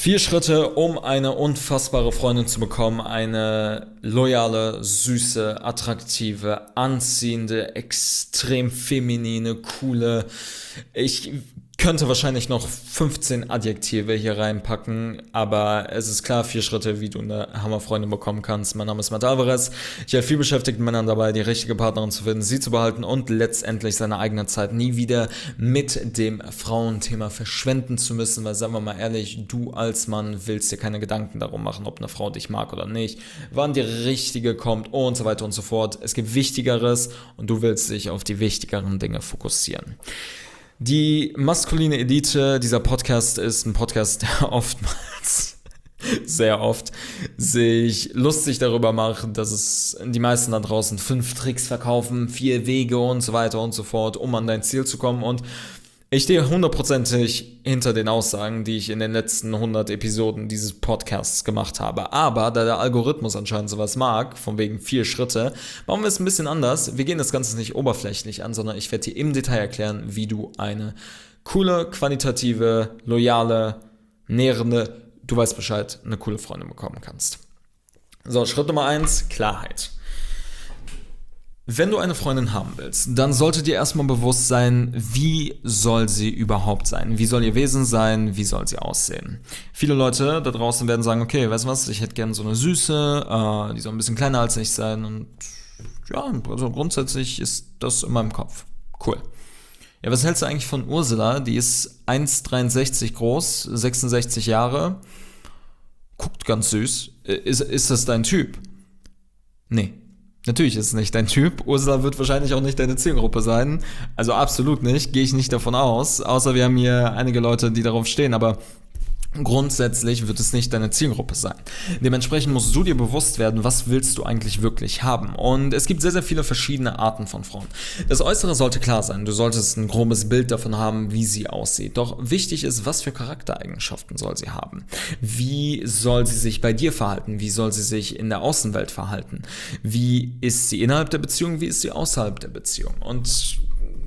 4 Schritte, um eine unfassbare Freundin zu bekommen. Eine loyale, süße, attraktive, anziehende, extrem feminine, coole. Ich könnte wahrscheinlich noch 15 Adjektive hier reinpacken, aber es ist klar, 4 Schritte, wie du eine Hammerfreundin bekommen kannst. Mein Name ist Matt Alvarez. Ich helfe viel beschäftigten Männern dabei, die richtige Partnerin zu finden, sie zu behalten und letztendlich seine eigene Zeit nie wieder mit dem Frauenthema verschwenden zu müssen, weil, sagen wir mal ehrlich, du als Mann willst dir keine Gedanken darum machen, ob eine Frau dich mag oder nicht, wann die richtige kommt und so weiter und so fort. Es gibt Wichtigeres und du willst dich auf die wichtigeren Dinge fokussieren. Die maskuline Elite, dieser Podcast ist ein Podcast, der oftmals, sehr oft, sich lustig darüber macht, dass es die meisten da draußen 5 Tricks verkaufen, 4 Wege und so weiter und so fort, um an dein Ziel zu kommen, und ich stehe 100%ig hinter den Aussagen, die ich in den letzten 100 Episoden dieses Podcasts gemacht habe. Aber da der Algorithmus anscheinend sowas mag, von wegen 4 Schritte, machen wir es ein bisschen anders. Wir gehen das Ganze nicht oberflächlich an, sondern ich werde dir im Detail erklären, wie du eine coole, qualitative, loyale, nährende, du weißt Bescheid, eine coole Freundin bekommen kannst. So, Schritt Nummer 1, Klarheit. Wenn du eine Freundin haben willst, dann sollte dir erstmal bewusst sein, wie soll sie überhaupt sein? Wie soll ihr Wesen sein? Wie soll sie aussehen? Viele Leute da draußen werden sagen, okay, weißt du was, ich hätte gerne so eine Süße, die soll ein bisschen kleiner als ich sein, und ja, also grundsätzlich ist das in meinem Kopf. Cool. Ja, was hältst du eigentlich von Ursula? Die ist 1,63 groß, 66 Jahre, guckt ganz süß. Ist das dein Typ? Nee. Natürlich ist es nicht dein Typ. Ursula wird wahrscheinlich auch nicht deine Zielgruppe sein. Also absolut nicht, gehe ich nicht davon aus. Außer wir haben hier einige Leute, die darauf stehen, aber grundsätzlich wird es nicht deine Zielgruppe sein. Dementsprechend musst du dir bewusst werden, was willst du eigentlich wirklich haben. Und es gibt sehr, sehr viele verschiedene Arten von Frauen. Das Äußere sollte klar sein. Du solltest ein grobes Bild davon haben, wie sie aussieht. Doch wichtig ist, was für Charaktereigenschaften soll sie haben? Wie soll sie sich bei dir verhalten? Wie soll sie sich in der Außenwelt verhalten? Wie ist sie innerhalb der Beziehung? Wie ist sie außerhalb der Beziehung? Und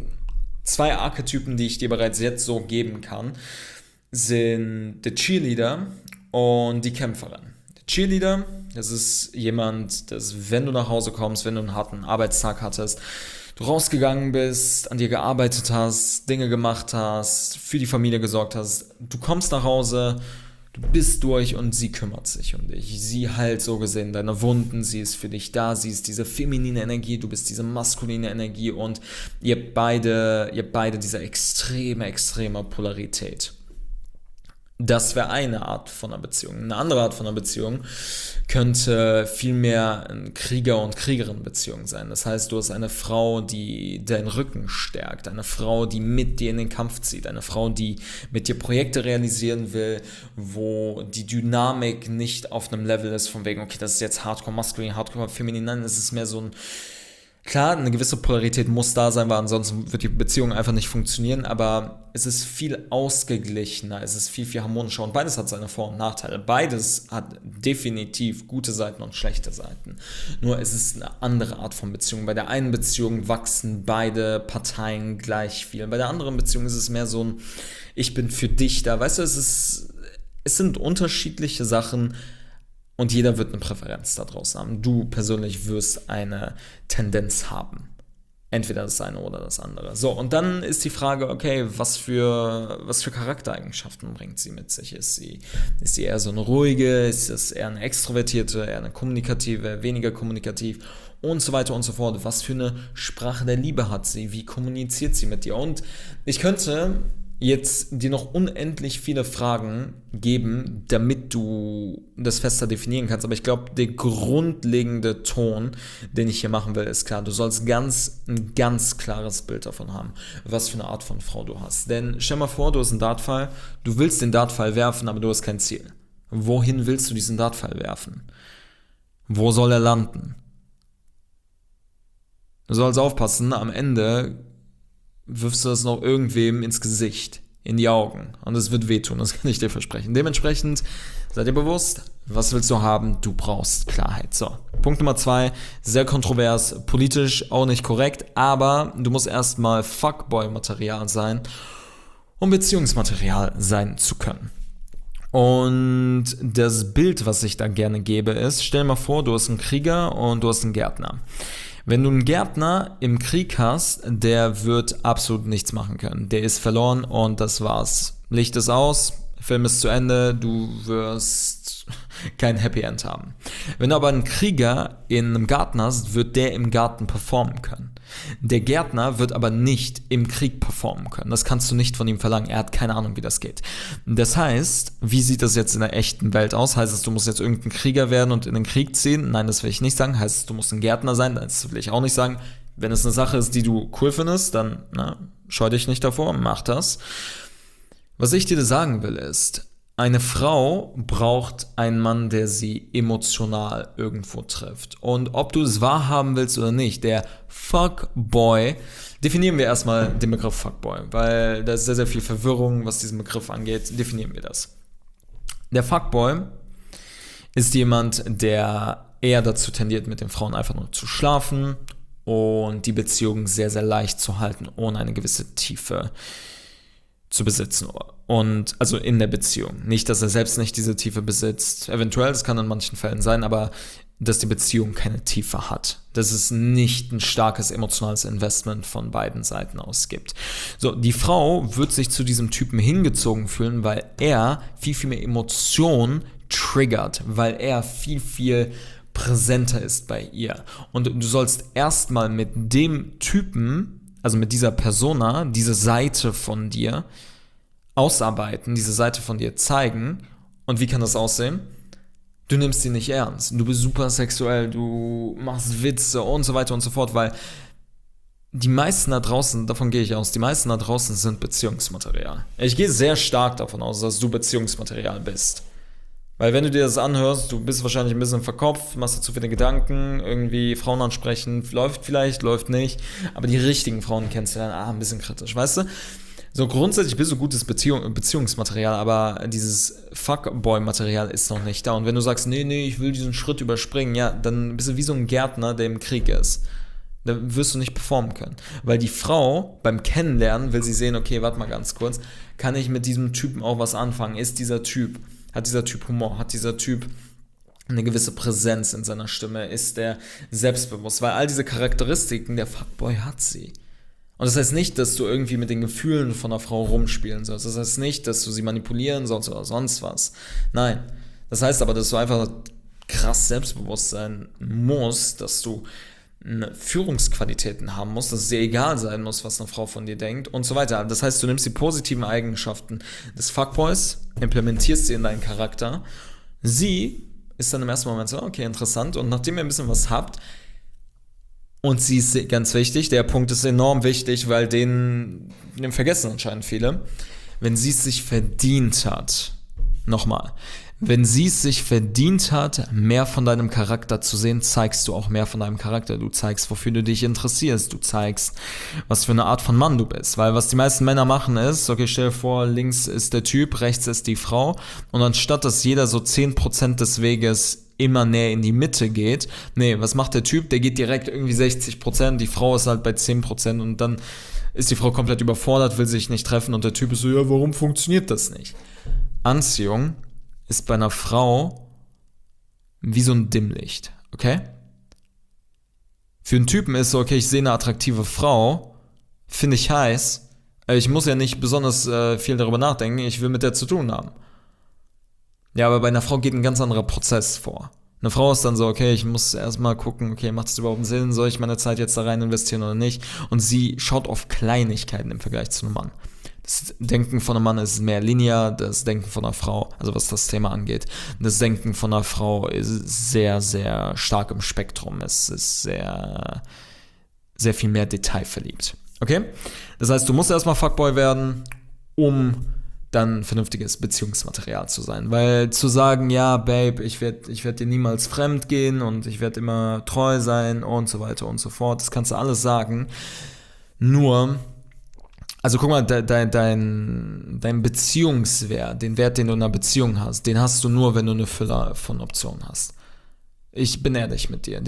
2 Archetypen, die ich dir bereits jetzt so geben kann, sind der Cheerleader und die Kämpferin. Der Cheerleader, das ist jemand, dass, wenn du nach Hause kommst, wenn du einen harten Arbeitstag hattest, du rausgegangen bist, an dir gearbeitet hast, Dinge gemacht hast, für die Familie gesorgt hast, du kommst nach Hause, du bist durch und sie kümmert sich um dich. Sie heilt so gesehen deine Wunden, sie ist für dich da, sie ist diese feminine Energie, du bist diese maskuline Energie, und ihr habt beide diese extreme Polarität. Das wäre eine Art von einer Beziehung. Eine andere Art von einer Beziehung könnte vielmehr eine Krieger- und Kriegerin-Beziehung sein. Das heißt, du hast eine Frau, die deinen Rücken stärkt, eine Frau, die mit dir in den Kampf zieht, eine Frau, die mit dir Projekte realisieren will, wo die Dynamik nicht auf einem Level ist von wegen, okay, das ist jetzt Hardcore maskulin, Hardcore feminin. Nein, es ist mehr so ein, klar, eine gewisse Polarität muss da sein, weil ansonsten wird die Beziehung einfach nicht funktionieren, aber es ist viel ausgeglichener, es ist viel harmonischer, und beides hat seine Vor- und Nachteile. Beides hat definitiv gute Seiten und schlechte Seiten. Nur es ist eine andere Art von Beziehung. Bei der einen Beziehung wachsen beide Parteien gleich viel. Bei der anderen Beziehung ist es mehr so ein, ich bin für dich da. Weißt du, es sind unterschiedliche Sachen, und jeder wird eine Präferenz da draußen haben. Du persönlich wirst eine Tendenz haben. Entweder das eine oder das andere. So, und dann ist die Frage, okay, was für Charaktereigenschaften bringt sie mit sich? Ist sie eher so eine ruhige? Ist es eher eine extrovertierte, eher eine kommunikative, weniger kommunikativ? Und so weiter und so fort. Was für eine Sprache der Liebe hat sie? Wie kommuniziert sie mit dir? Und ich könnte jetzt dir noch unendlich viele Fragen geben, damit du das fester definieren kannst. Aber ich glaube, der grundlegende Ton, den ich hier machen will, ist klar. Du sollst ein ganz klares Bild davon haben, was für eine Art von Frau du hast. Denn stell mal vor, du hast einen Dartpfeil, du willst den Dartpfeil werfen, aber du hast kein Ziel. Wohin willst du diesen Dartpfeil werfen? Wo soll er landen? Du sollst aufpassen, am Ende wirfst du das noch irgendwem ins Gesicht, in die Augen. Und es wird wehtun, das kann ich dir versprechen. Dementsprechend, sei dir bewusst, was willst du haben? Du brauchst Klarheit. So, Punkt Nummer 2, sehr kontrovers, politisch auch nicht korrekt, aber du musst erstmal Fuckboy-Material sein, um Beziehungsmaterial sein zu können. Und das Bild, was ich da gerne gebe, ist, stell dir mal vor, du hast einen Krieger und du hast einen Gärtner. Wenn du einen Gärtner im Krieg hast, der wird absolut nichts machen können. Der ist verloren und das war's. Licht ist aus, Film ist zu Ende, du wirst kein Happy End haben. Wenn du aber einen Krieger in einem Garten hast, wird der im Garten performen können. Der Gärtner wird aber nicht im Krieg performen können. Das kannst du nicht von ihm verlangen. Er hat keine Ahnung, wie das geht. Das heißt, wie sieht das jetzt in der echten Welt aus? Heißt es, du musst jetzt irgendein Krieger werden und in den Krieg ziehen? Nein, das will ich nicht sagen. Heißt es, du musst ein Gärtner sein? Das will ich auch nicht sagen. Wenn es eine Sache ist, die du cool findest, dann scheu dich nicht davor, mach das. Was ich dir sagen will ist, eine Frau braucht einen Mann, der sie emotional irgendwo trifft. Und ob du es wahrhaben willst oder nicht, der Fuckboy, definieren wir erstmal den Begriff Fuckboy, weil da ist sehr, sehr viel Verwirrung, was diesen Begriff angeht. Definieren wir das. Der Fuckboy ist jemand, der eher dazu tendiert, mit den Frauen einfach nur zu schlafen und die Beziehung sehr, sehr leicht zu halten, ohne eine gewisse Tiefe zu besitzen. Und also in der Beziehung. Nicht, dass er selbst nicht diese Tiefe besitzt. Eventuell, das kann in manchen Fällen sein, aber dass die Beziehung keine Tiefe hat. Dass es nicht ein starkes emotionales Investment von beiden Seiten aus gibt. So, die Frau wird sich zu diesem Typen hingezogen fühlen, weil er viel, viel mehr Emotion triggert, weil er viel, viel präsenter ist bei ihr. Und du sollst erstmal mit dem Typen, also mit dieser Persona, diese Seite von dir ausarbeiten, diese Seite von dir zeigen. Und wie kann das aussehen? Du nimmst sie nicht ernst. Du bist super sexuell, du machst Witze und so weiter und so fort, weil die meisten da draußen, davon gehe ich aus, die meisten da draußen sind Beziehungsmaterial. Ich gehe sehr stark davon aus, dass du Beziehungsmaterial bist. Weil wenn du dir das anhörst, du bist wahrscheinlich ein bisschen verkopft, machst dir zu viele Gedanken, irgendwie Frauen ansprechen, läuft vielleicht, läuft nicht, aber die richtigen Frauen kennst du dann, ein bisschen kritisch, weißt du? So grundsätzlich bist du gutes Beziehungsmaterial, aber dieses Fuckboy-Material ist noch nicht da. Und wenn du sagst, nee, ich will diesen Schritt überspringen, ja, dann bist du wie so ein Gärtner, der im Krieg ist. Da wirst du nicht performen können. Weil die Frau beim Kennenlernen will sie sehen, okay, warte mal ganz kurz, kann ich mit diesem Typen auch was anfangen? Hat dieser Typ Humor? Hat dieser Typ eine gewisse Präsenz in seiner Stimme? Ist der selbstbewusst? Weil all diese Charakteristiken, der Fuckboy hat sie. Und das heißt nicht, dass du irgendwie mit den Gefühlen von einer Frau rumspielen sollst. Das heißt nicht, dass du sie manipulieren sollst oder sonst was. Nein. Das heißt aber, dass du einfach krass selbstbewusst sein musst, dass du Führungsqualitäten haben musst, dass es dir egal sein muss, was eine Frau von dir denkt und so weiter. Das heißt, du nimmst die positiven Eigenschaften des Fuckboys, implementierst sie in deinen Charakter. Sie ist dann im ersten Moment so, okay, interessant. Und nachdem ihr ein bisschen was habt, und sie ist ganz wichtig, der Punkt ist enorm wichtig, weil den vergessen anscheinend viele, wenn sie es sich verdient hat, nochmal, wenn sie es sich verdient hat, mehr von deinem Charakter zu sehen, zeigst du auch mehr von deinem Charakter. Du zeigst, wofür du dich interessierst. Du zeigst, was für eine Art von Mann du bist. Weil was die meisten Männer machen ist, okay, stell dir vor, links ist der Typ, rechts ist die Frau. Und anstatt, dass jeder so 10% des Weges immer näher in die Mitte geht, nee, was macht der Typ? Der geht direkt irgendwie 60%, die Frau ist halt bei 10% und dann ist die Frau komplett überfordert, will sich nicht treffen und der Typ ist so, ja, warum funktioniert das nicht? Anziehung ist bei einer Frau wie so ein Dimmlicht, okay? Für einen Typen ist so, okay, ich sehe eine attraktive Frau, finde ich heiß, ich muss ja nicht besonders viel darüber nachdenken, ich will mit der zu tun haben. Ja, aber bei einer Frau geht ein ganz anderer Prozess vor. Eine Frau ist dann so, okay, ich muss erstmal gucken, okay, macht es überhaupt einen Sinn, soll ich meine Zeit jetzt da rein investieren oder nicht? Und sie schaut auf Kleinigkeiten im Vergleich zu einem Mann. Das Denken von einem Mann ist mehr linear, das Denken von einer Frau, also was das Thema angeht. Das Denken von einer Frau ist sehr, sehr stark im Spektrum. Es ist sehr, sehr viel mehr detailverliebt. Okay? Das heißt, du musst erstmal Fuckboy werden, um dann vernünftiges Beziehungsmaterial zu sein. Weil zu sagen, ja, Babe, ich werd dir niemals fremd gehen und ich werde immer treu sein und so weiter und so fort, das kannst du alles sagen. Nur, also guck mal, dein Beziehungswert, den Wert, den du in einer Beziehung hast, den hast du nur, wenn du eine Fülle von Optionen hast. Ich bin ehrlich mit dir.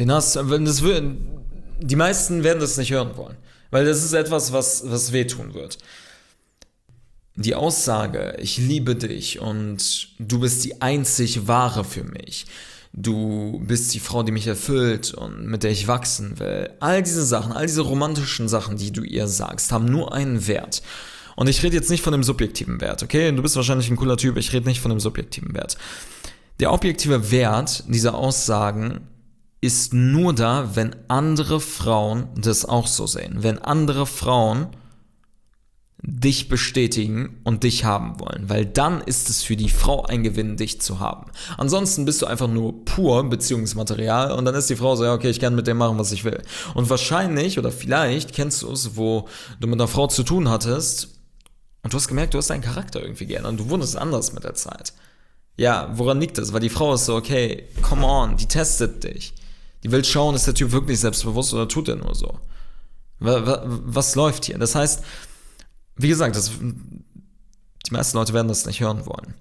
Die meisten werden das nicht hören wollen. Weil das ist etwas, was wehtun wird. Die Aussage, ich liebe dich und du bist die einzig wahre für mich, du bist die Frau, die mich erfüllt und mit der ich wachsen will, all diese Sachen, all diese romantischen Sachen, die du ihr sagst, haben nur einen Wert. Und ich rede jetzt nicht von dem subjektiven Wert, okay? Du bist wahrscheinlich ein cooler Typ, ich rede nicht von dem subjektiven Wert. Der objektive Wert dieser Aussagen ist nur da, wenn andere Frauen das auch so sehen. Wenn andere Frauen dich bestätigen und dich haben wollen, weil dann ist es für die Frau ein Gewinn, dich zu haben. Ansonsten bist du einfach nur pur Beziehungsmaterial und dann ist die Frau so, ja, okay, ich kann mit dem machen, was ich will. Und wahrscheinlich oder vielleicht kennst du es, wo du mit einer Frau zu tun hattest und du hast gemerkt, du hast deinen Charakter irgendwie geändert und du wurdest anders mit der Zeit. Ja, woran liegt das? Weil die Frau ist so, okay, come on, die testet dich. Die will schauen, ist der Typ wirklich selbstbewusst oder tut er nur so? Was läuft hier? Das heißt, wie gesagt, die meisten Leute werden das nicht hören wollen.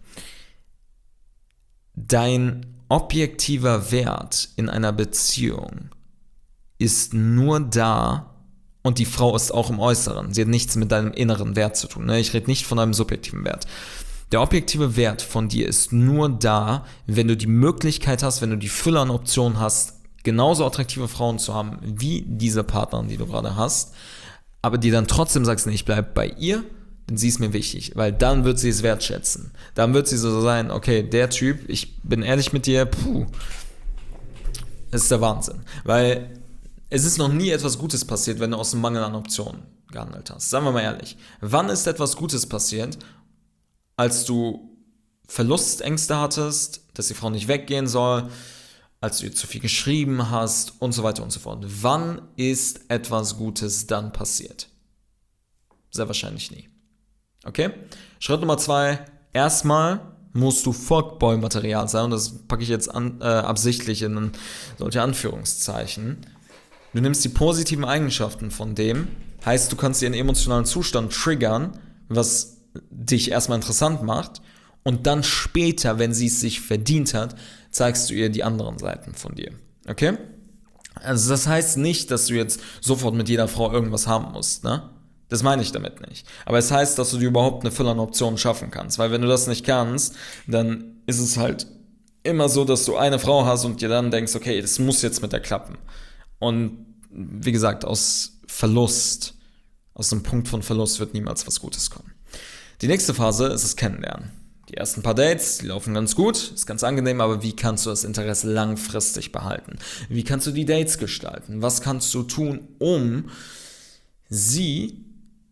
Dein objektiver Wert in einer Beziehung ist nur da und die Frau ist auch im Äußeren. Sie hat nichts mit deinem inneren Wert zu tun. Ich rede nicht von deinem subjektiven Wert. Der objektive Wert von dir ist nur da, wenn du die Möglichkeit hast, wenn du die Fülle an Optionen hast, genauso attraktive Frauen zu haben wie diese Partnerin, die du gerade hast, aber die dann trotzdem sagst, nee, ich bleib bei ihr, denn sie ist mir wichtig, weil dann wird sie es wertschätzen. Dann wird sie so sein, okay, der Typ, ich bin ehrlich mit dir, das ist der Wahnsinn. Weil es ist noch nie etwas Gutes passiert, wenn du aus dem Mangel an Optionen gehandelt hast. Sagen wir mal ehrlich, wann ist etwas Gutes passiert, als du Verlustängste hattest, dass die Frau nicht weggehen soll, als du ihr zu viel geschrieben hast und so weiter und so fort. Wann ist etwas Gutes dann passiert? Sehr wahrscheinlich nie. Okay? Schritt Nummer 2. Erstmal musst du Fuckboy-Material sein und das packe ich jetzt absichtlich in solche Anführungszeichen. Du nimmst die positiven Eigenschaften von dem, heißt, du kannst ihren emotionalen Zustand triggern, was dich erstmal interessant macht und dann später, wenn sie es sich verdient hat, zeigst du ihr die anderen Seiten von dir. Okay? Also das heißt nicht, dass du jetzt sofort mit jeder Frau irgendwas haben musst, ne? Das meine ich damit nicht. Aber es heißt, dass du dir überhaupt eine Fülle an Optionen schaffen kannst. Weil wenn du das nicht kannst, dann ist es halt immer so, dass du eine Frau hast und dir dann denkst, okay, das muss jetzt mit der klappen. Und wie gesagt, aus einem Punkt von Verlust wird niemals was Gutes kommen. Die nächste Phase ist das Kennenlernen. Die ersten paar Dates, die laufen ganz gut, ist ganz angenehm, aber wie kannst du das Interesse langfristig behalten? Wie kannst du die Dates gestalten? Was kannst du tun, um sie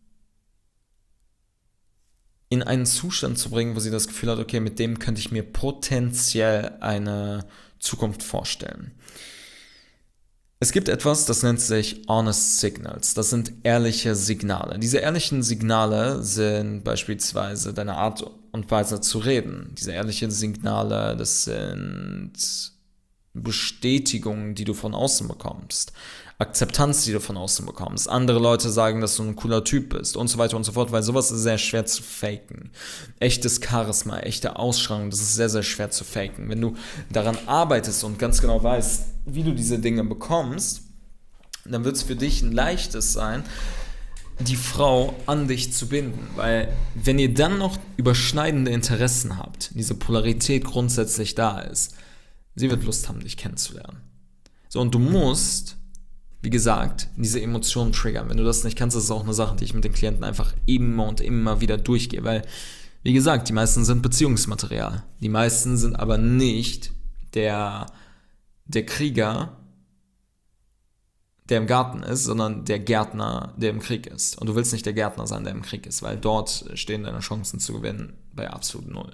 in einen Zustand zu bringen, wo sie das Gefühl hat, okay, mit dem könnte ich mir potenziell eine Zukunft vorstellen? Es gibt etwas, das nennt sich Honest Signals. Das sind ehrliche Signale. Diese ehrlichen Signale sind beispielsweise deine Art und Weise zu reden. Diese ehrlichen Signale, das sind Bestätigungen, die du von außen bekommst. Akzeptanz, die du von außen bekommst. Andere Leute sagen, dass du ein cooler Typ bist und so weiter und so fort, weil sowas ist sehr schwer zu faken. Echtes Charisma, echte Ausstrahlung, das ist sehr, sehr schwer zu faken. Wenn du daran arbeitest und ganz genau weißt, wie du diese Dinge bekommst, dann wird es für dich ein leichtes sein, die Frau an dich zu binden. Weil wenn ihr dann noch überschneidende Interessen habt, diese Polarität grundsätzlich da ist, sie wird Lust haben, dich kennenzulernen. So, und du musst, wie gesagt, diese Emotionen triggern. Wenn du das nicht kannst, das ist auch eine Sache, die ich mit den Klienten einfach immer und immer wieder durchgehe. Weil, wie gesagt, die meisten sind Beziehungsmaterial. Die meisten sind aber nicht der Krieger, der im Garten ist, sondern der Gärtner, der im Krieg ist. Und du willst nicht der Gärtner sein, der im Krieg ist, weil dort stehen deine Chancen zu gewinnen bei absolut null.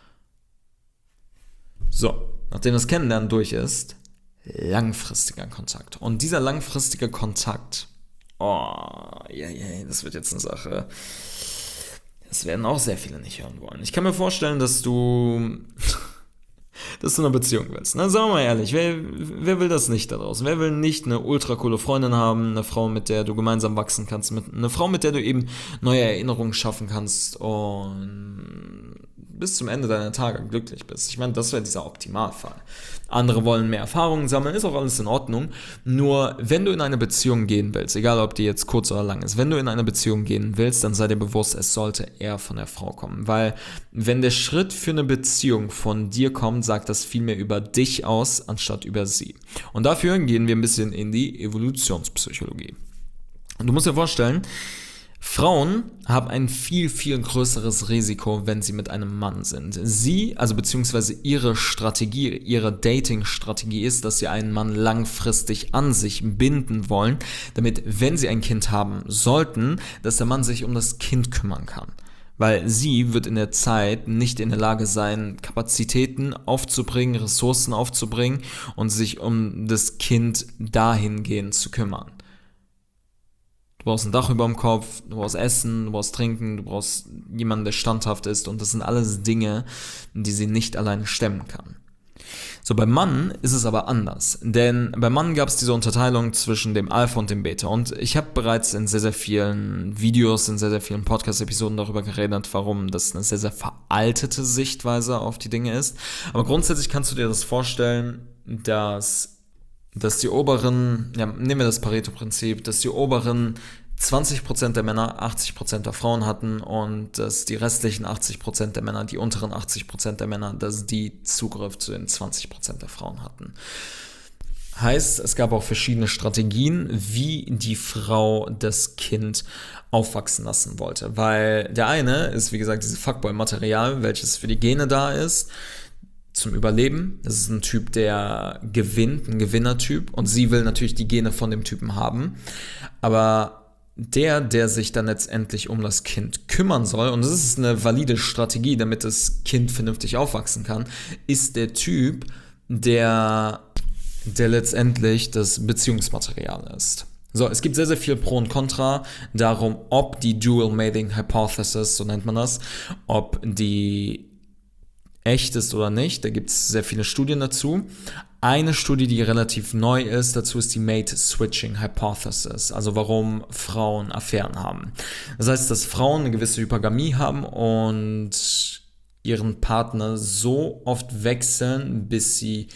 So, nachdem das Kennenlernen durch ist, langfristiger Kontakt. Und dieser langfristige Kontakt, das wird jetzt eine Sache, das werden auch sehr viele nicht hören wollen. Ich kann mir vorstellen, dass du eine Beziehung willst. Na, sagen wir mal ehrlich, wer will das nicht da draußen? Wer will nicht eine ultra coole Freundin haben, eine Frau, mit der du gemeinsam wachsen kannst, eine Frau, mit der du eben neue Erinnerungen schaffen kannst und bis zum Ende deiner Tage glücklich bist. Ich meine, das wäre dieser Optimalfall. Andere wollen mehr Erfahrungen sammeln, ist auch alles in Ordnung. Nur, wenn du in eine Beziehung gehen willst, egal ob die jetzt kurz oder lang ist, wenn du in eine Beziehung gehen willst, dann sei dir bewusst, es sollte eher von der Frau kommen. Weil, wenn der Schritt für eine Beziehung von dir kommt, sagt das viel mehr über dich aus, anstatt über sie. Und dafür gehen wir ein bisschen in die Evolutionspsychologie. Und du musst dir vorstellen, Frauen haben ein viel, viel größeres Risiko, wenn sie mit einem Mann sind. Sie, also beziehungsweise ihre Strategie, ihre Dating-Strategie ist, dass sie einen Mann langfristig an sich binden wollen, damit, wenn sie ein Kind haben sollten, dass der Mann sich um das Kind kümmern kann. Weil sie wird in der Zeit nicht in der Lage sein, Kapazitäten aufzubringen, Ressourcen aufzubringen und sich um das Kind dahingehend zu kümmern. Du brauchst ein Dach über dem Kopf, du brauchst Essen, du brauchst Trinken, du brauchst jemanden, der standhaft ist und das sind alles Dinge, die sie nicht alleine stemmen kann. So, beim Mann ist es aber anders, denn beim Mann gab es diese Unterteilung zwischen dem Alpha und dem Beta und ich habe bereits in sehr, sehr vielen Videos, in sehr, sehr vielen Podcast-Episoden darüber geredet, warum das eine sehr, sehr veraltete Sichtweise auf die Dinge ist, aber grundsätzlich kannst du dir das vorstellen, dass die oberen, nehmen wir das Pareto-Prinzip, dass die oberen 20% der Männer 80% der Frauen hatten und dass die restlichen 80% der Männer, die unteren 80% der Männer, dass die Zugriff zu den 20% der Frauen hatten. Heißt, es gab auch verschiedene Strategien, wie die Frau das Kind aufwachsen lassen wollte. Weil der eine ist, wie gesagt, dieses Fuckboy-Material, welches für die Gene da ist, zum Überleben. Das ist ein Typ, der gewinnt, ein Gewinnertyp und sie will natürlich die Gene von dem Typen haben. Aber der sich dann letztendlich um das Kind kümmern soll, und das ist eine valide Strategie, damit das Kind vernünftig aufwachsen kann, ist der Typ, der letztendlich das Beziehungsmaterial ist. So, es gibt sehr, sehr viel Pro und Contra darum, ob die Dual Mating Hypothesis, so nennt man das, ob die echt ist oder nicht. Da gibt es sehr viele Studien dazu. Eine Studie, die relativ neu ist, dazu ist die Mate-Switching Hypothesis, also warum Frauen Affären haben. Das heißt, dass Frauen eine gewisse Hypergamie haben und ihren Partner so oft wechseln, bis sie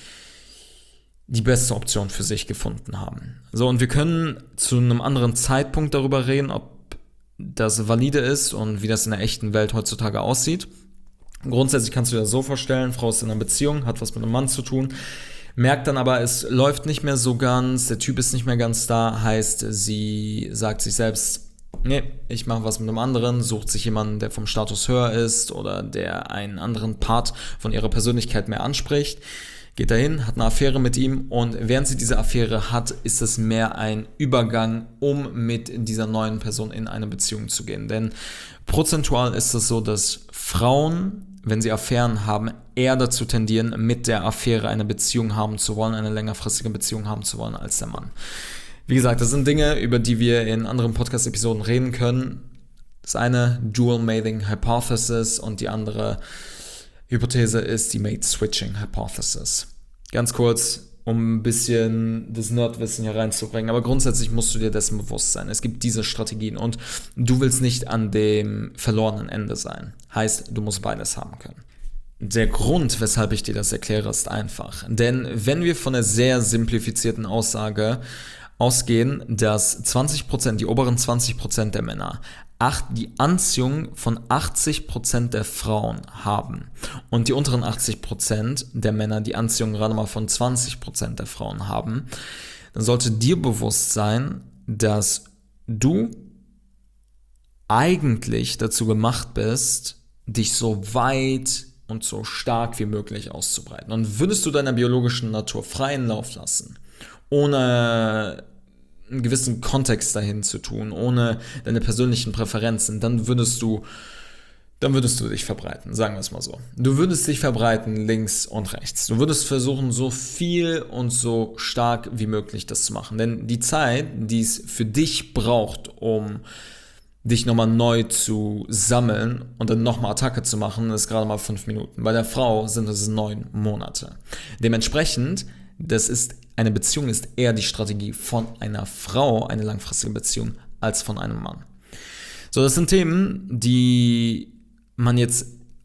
die beste Option für sich gefunden haben. So, und wir können zu einem anderen Zeitpunkt darüber reden, ob das valide ist und wie das in der echten Welt heutzutage aussieht. Grundsätzlich kannst du dir das so vorstellen, Frau ist in einer Beziehung, hat was mit einem Mann zu tun, merkt dann aber, es läuft nicht mehr so ganz, der Typ ist nicht mehr ganz da, heißt, sie sagt sich selbst, nee, ich mache was mit einem anderen, sucht sich jemanden, der vom Status höher ist oder der einen anderen Part von ihrer Persönlichkeit mehr anspricht, geht dahin, hat eine Affäre mit ihm und während sie diese Affäre hat, ist es mehr ein Übergang, um mit dieser neuen Person in eine Beziehung zu gehen. Denn prozentual ist es so, dass Frauen, wenn sie Affären haben, eher dazu tendieren, mit der Affäre eine Beziehung haben zu wollen, eine längerfristige Beziehung haben zu wollen als der Mann. Wie gesagt, das sind Dinge, über die wir in anderen Podcast-Episoden reden können. Das eine Dual Mating Hypothesis und die andere Hypothese ist die Mate-Switching Hypothesis. Ganz kurz, um ein bisschen das Nerdwissen hier reinzubringen, aber grundsätzlich musst du dir dessen bewusst sein. Es gibt diese Strategien und du willst nicht an dem verlorenen Ende sein. Heißt, du musst beides haben können. Der Grund, weshalb ich dir das erkläre, ist einfach. Denn wenn wir von der sehr simplifizierten Aussage ausgehen, dass 20%, die oberen 20% der Männer die Anziehung von 80% der Frauen haben und die unteren 80% der Männer die Anziehung gerade mal von 20% der Frauen haben, dann sollte dir bewusst sein, dass du eigentlich dazu gemacht bist, dich so weit und so stark wie möglich auszubreiten. Und würdest du deiner biologischen Natur freien Lauf lassen, ohne einen gewissen Kontext dahin zu tun, ohne deine persönlichen Präferenzen, dann würdest du dich verbreiten, sagen wir es mal so. Du würdest dich verbreiten links und rechts. Du würdest versuchen, so viel und so stark wie möglich das zu machen. Denn die Zeit, die es für dich braucht, um dich nochmal neu zu sammeln und dann nochmal Attacke zu machen, ist gerade mal 5 Minuten. Bei der Frau sind es 9 Monate. Dementsprechend, eine Beziehung ist eher die Strategie von einer Frau, eine langfristige Beziehung, als von einem Mann. So, das sind Themen, die man jetzt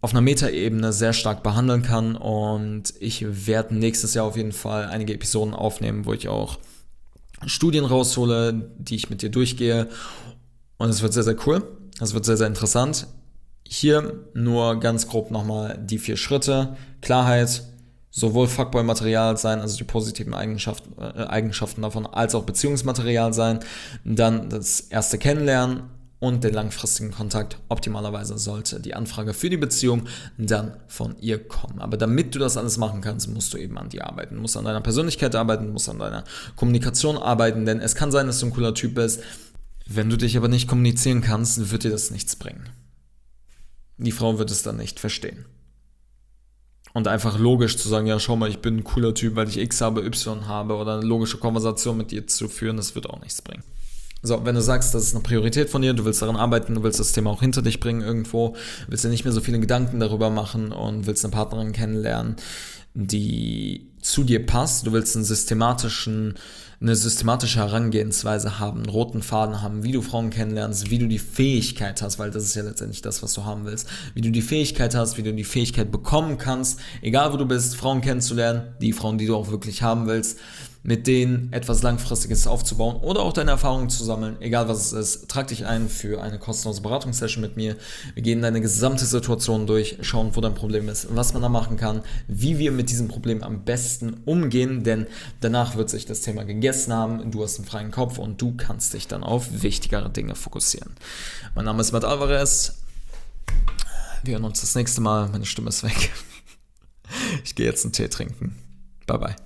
auf einer Metaebene sehr stark behandeln kann. Und ich werde nächstes Jahr auf jeden Fall einige Episoden aufnehmen, wo ich auch Studien raushole, die ich mit dir durchgehe. Und es wird sehr, sehr cool. Es wird sehr, sehr interessant. Hier nur ganz grob nochmal die 4 Schritte. Klarheit, sowohl Fuckboy-Material sein, also die positiven Eigenschaften davon, als auch Beziehungsmaterial sein. Dann das erste Kennenlernen und den langfristigen Kontakt. Optimalerweise sollte die Anfrage für die Beziehung dann von ihr kommen. Aber damit du das alles machen kannst, musst du eben an dir arbeiten. Du musst an deiner Persönlichkeit arbeiten, du musst an deiner Kommunikation arbeiten, denn es kann sein, dass du ein cooler Typ bist. Wenn du dich aber nicht kommunizieren kannst, wird dir das nichts bringen. Die Frau wird es dann nicht verstehen. Und einfach logisch zu sagen, ja schau mal, ich bin ein cooler Typ, weil ich X habe, Y habe, oder eine logische Konversation mit dir zu führen, das wird auch nichts bringen. So, wenn du sagst, das ist eine Priorität von dir, du willst daran arbeiten, du willst das Thema auch hinter dich bringen irgendwo, willst dir nicht mehr so viele Gedanken darüber machen und willst eine Partnerin kennenlernen, die zu dir passt, du willst eine systematische Herangehensweise haben, einen roten Faden haben, wie du Frauen kennenlernst, wie du die Fähigkeit hast, weil das ist ja letztendlich das, was du haben willst, wie du die Fähigkeit hast, wie du die Fähigkeit bekommen kannst, egal wo du bist, Frauen kennenzulernen, die Frauen, die du auch wirklich haben willst, mit denen etwas Langfristiges aufzubauen oder auch deine Erfahrungen zu sammeln, egal was es ist. Trag dich ein für eine kostenlose Beratungssession mit mir. Wir gehen deine gesamte Situation durch, schauen, wo dein Problem ist, was man da machen kann, wie wir mit diesem Problem am besten umgehen, denn danach wird sich das Thema gegessen haben, du hast einen freien Kopf und du kannst dich dann auf wichtigere Dinge fokussieren. Mein Name ist Matt Alvarez. Wir hören uns das nächste Mal. Meine Stimme ist weg. Ich gehe jetzt einen Tee trinken. Bye bye.